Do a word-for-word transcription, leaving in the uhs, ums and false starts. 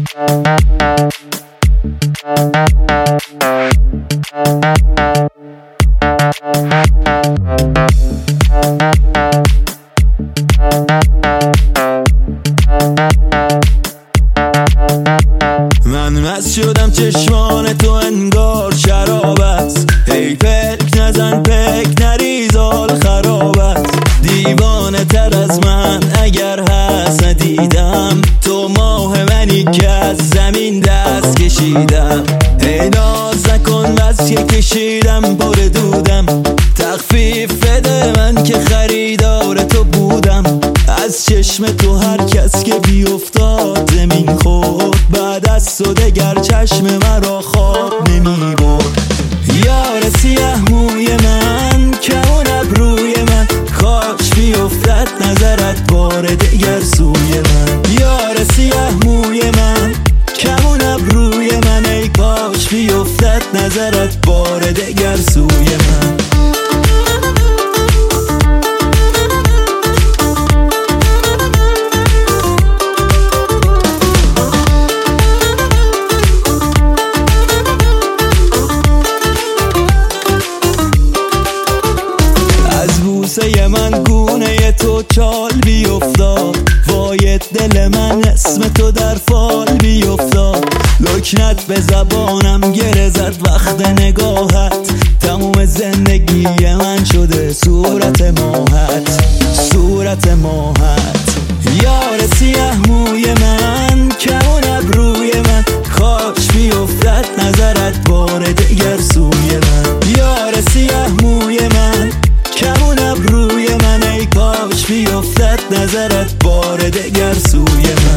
من مست شدم چشمان تو انگار شراب است. هی پک نزن پک نریز حال خراب است. دیوانه تر از من اگر هست ندیدم، تو ماه منی که از زمین دست کشیدم. ای ناز نکن بس که کشیدم بار دودم، تخفیف بده من که خریدار تو بودم. از چشم تو هر کس که بیفتاد زمین خورد، بعد از تو دگر چشم مرا خواب نمی برد. یار سیاه موی من، کمون ابروی من، کاش بیفتد نظرت بار دگر سوی من. یار سیاه موی من، کمون ابروی من، ای کاش بیفتد نظرت بار دگر سوی من. بوسه من گونه تو چال بیفتاد، وای دل من اسم تو در فال بیفتاد. لکنت به زبانم گره زد وقت نگاهت، تموم زندگی من شده صورت ماهت، صورت ماهت. یار سیاه موی من، کمون ابروی من، کاش بیفتد نظرت بار دگر سوی من. یار سیاه موی من، کمون ابروی من، ای کاش بیفتد نظرت بار دگر سوی من.